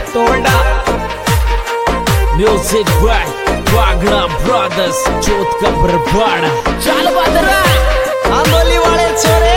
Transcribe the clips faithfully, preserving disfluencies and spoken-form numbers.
तोड़ा music by Wagda brothers Chauth ka Barwara. चल बदरा आंदोली वाले छोरे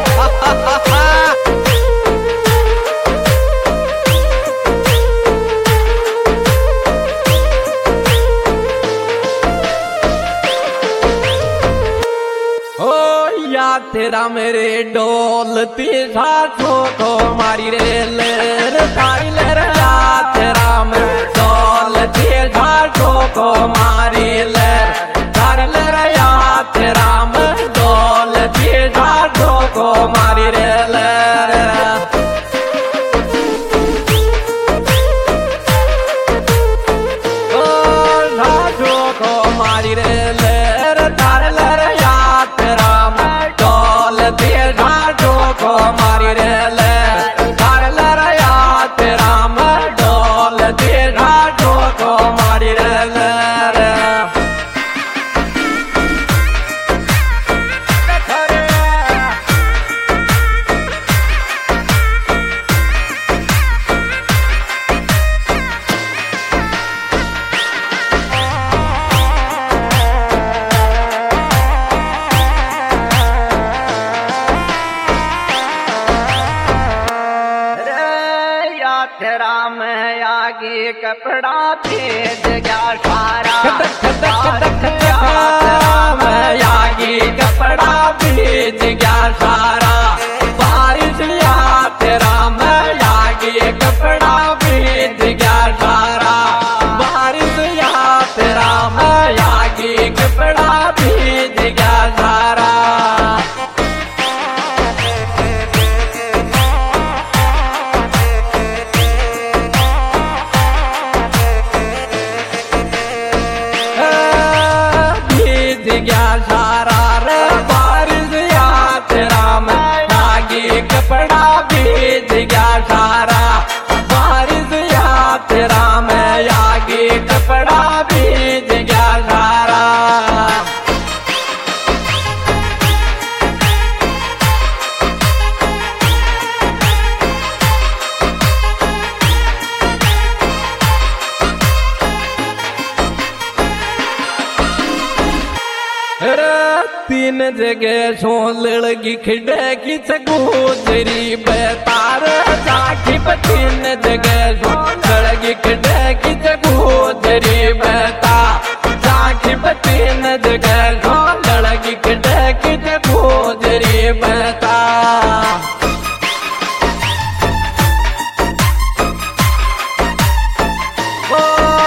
तेरा मेरे डोलती साथों को मारी रे लेर तारी लेर या तेरा मेरे डोलती साथों को मारी लेर तारी लेर या तेरा मेरे डोलती साथों को मारी रे लेर ओ साथों को मारी रे लेर तारी लेर या तेरा को मारी रे ले तार लरया तेरा मैं डोल दे घाटों को मारी रे ले तेरा मैं आगे कपड़ा भेज गया सारा तेरा मैं आगे कपड़ा भेज गया सारा बारिश या तेरा मैं आगे कपड़ा भेज गया सारा बारिश या तेरा मैं आगे कपड़ा भेज गया सारा कपड़ा भेज गया सारा बारिश या तेरा मैं आगे कपड़ा भेज गया सारा तीन जगह सोन लड़गी खिड़े की गुजरी बेतार जाकी तीन जगह सोन लड़गी खिड़े की गुजरी बेता जाकी तीन जगह सोन लड़गी खिड़े की गुजरी बेता ओ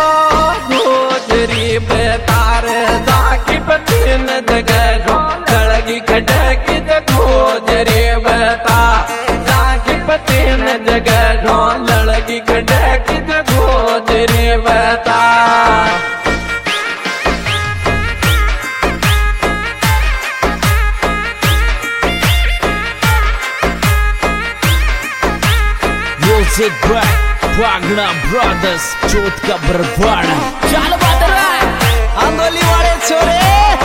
गुजरी बेतार जाकी तीन जगह खड़की गुजरी बता जाकी तीन जगह ढोल लड़की खड़की गुजरी बता music by Wagda brothers Chauth ka Barwara. चल बदरा आंदोली वाले छोरे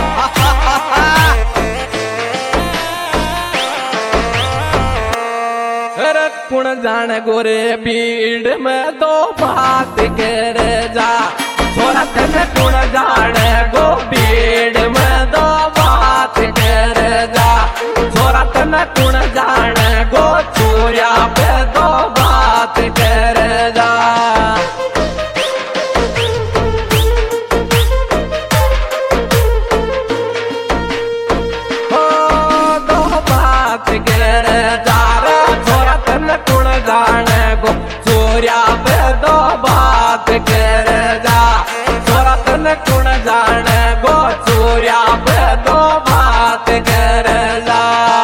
कुण जान गोरे भीड़ में दो बात कर जा सोरत में कुण जान गो भीड़ में दो बात कर जा सोरत में कुण जान गो चूरिया पे दो बात कर जा हो दो बात कर जा कुण जाने गो चोरिया पे दो बात कर जा सोरत न कुण जाने गो चोरिया पे दो बात कर जा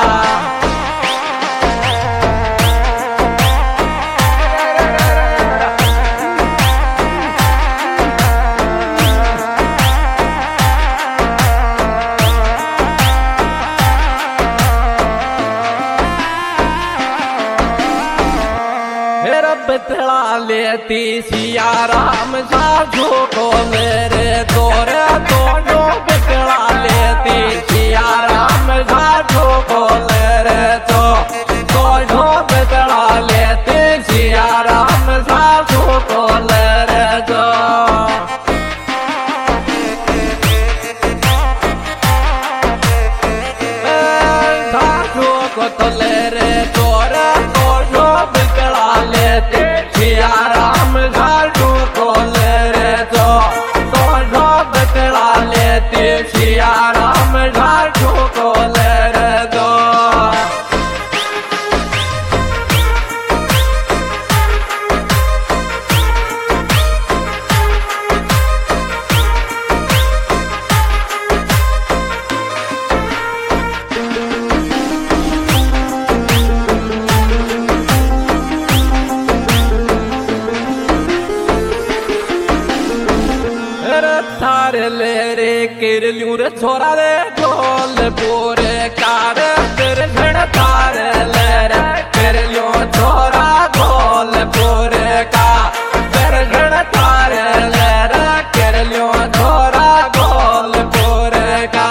बतला लेती सिया राम साधु को मेरे तोरे दोनों बतला लेती सिया राम साधु को मेरे तो दोनों बतला लेती सिया राम साधु को कर लूं रे छोरा रे ढोल पूरे कार तेरे झड़ तार ले रे कर लूं छोरा ढोल पूरे का तेरे झड़ तार ले रे कर लूं छोरा ढोल पूरे का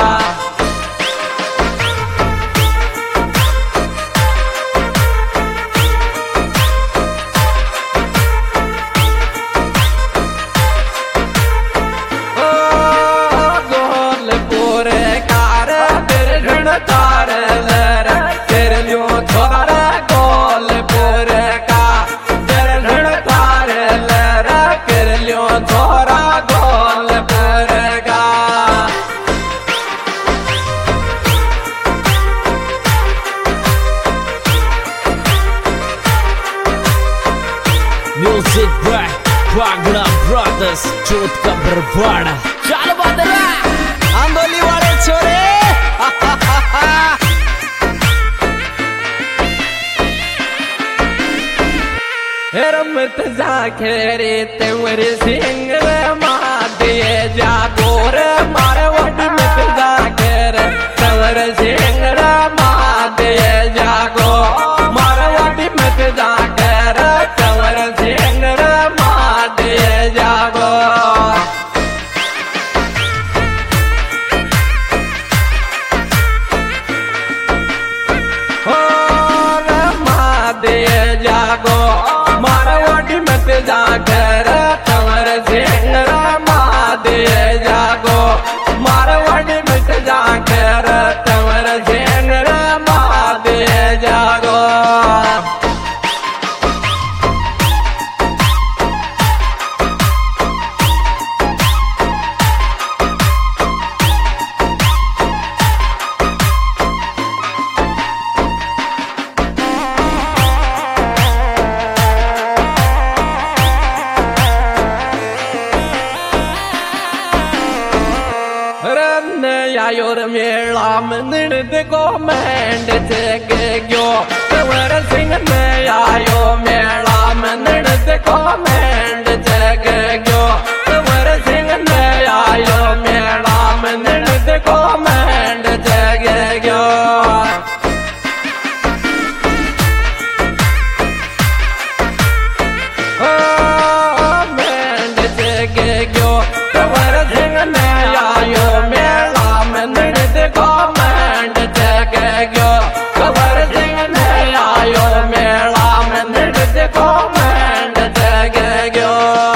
तार ले रे तेरे लियो छोरा गोल पूरे का तेरे ऋण तार ले रे तेरे लियो छोरा गोल पूरे का Music by Wagner Brothers चोट का बरवाड़ा चल बदला आंदोली वाले छोरे रमत जाखेरे तेरे सिंह मादिए जागोर मारे वड मत जाखेरे तेरे सिंह मादिए जागो मारे वड मत जाखेरे तेरे सिंह मादिए जागो जागो मारा वाडी मत जाकर तवर सिंह मादे जागो मारा वाडी मत जाकर तवर सिंह मादे जागो यायोर मेला मंदिर देखो मैंड चेके गयो तवर सिंह ने आयो मेला मंदिर देखो मैंड चेके गयो तवर सिंह ने आयो मेला मंदिर देखो मैंड चेके गयो ओ मैंड चेके गयो तवर सिंह ने आयो मेला देखो मैंड चेके गयो कबर सिंह ने आयो मेला मंदिर देखो मैंड चेके गयो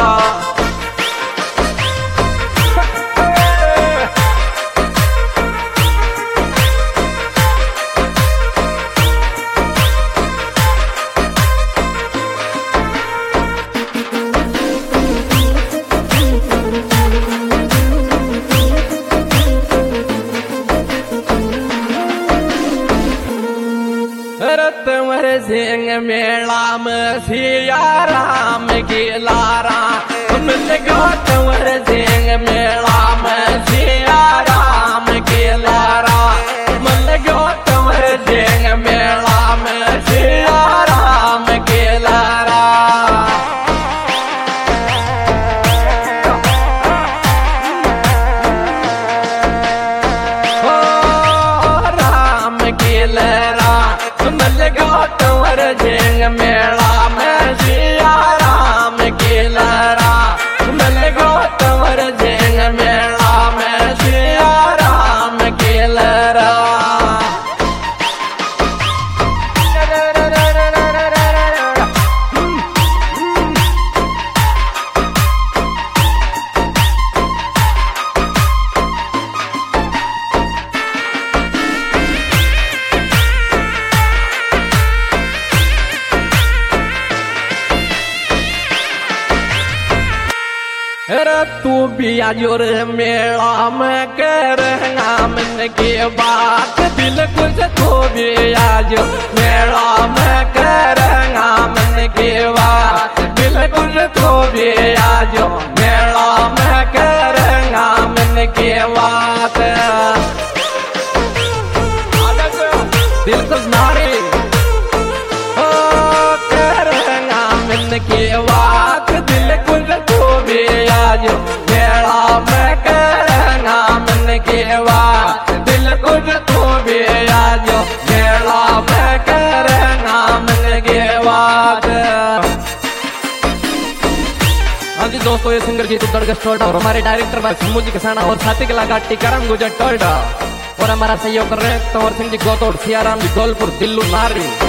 तवर सिंह मेला में सिया राम की लारा मिल गयो तवर सिंह मेला में सिया राम की लारा मिल गयो तवर सिंह मेला में सिया राम की लारा ओ राम की लहरा मिल गयो तवर सिंह मेला में सिया राम की लहरा मिल गयो तवर सिंह मेला में सिया राम की लहरा तू भी आजोर मेला में करेगा मन की बात दिल कुछ तू भी आजो मेला में करेगा मन की बात दिल कुछ तू भी आजो मेला में करेगा मन की बात दिल कुछ नारी ओ करेगा मन की बात दिल कुछ तू भी आजो मेला में करेगा बात दिल कुछ तू भी आज मेला में करे नाम की बात। हाँ जी दोस्तों, ये सिंगर जी तो स्टोर्ड और हमारे डायरेक्टर भाई शंभू जी कसाना और साथी कलाकार टीकाराम गुजर टोल्डा और हमारा सहयोग कर रहे हैं तंवर सिंह जी गोतोड़, सियाराम जी गोलपुर, दिल्लू नारी।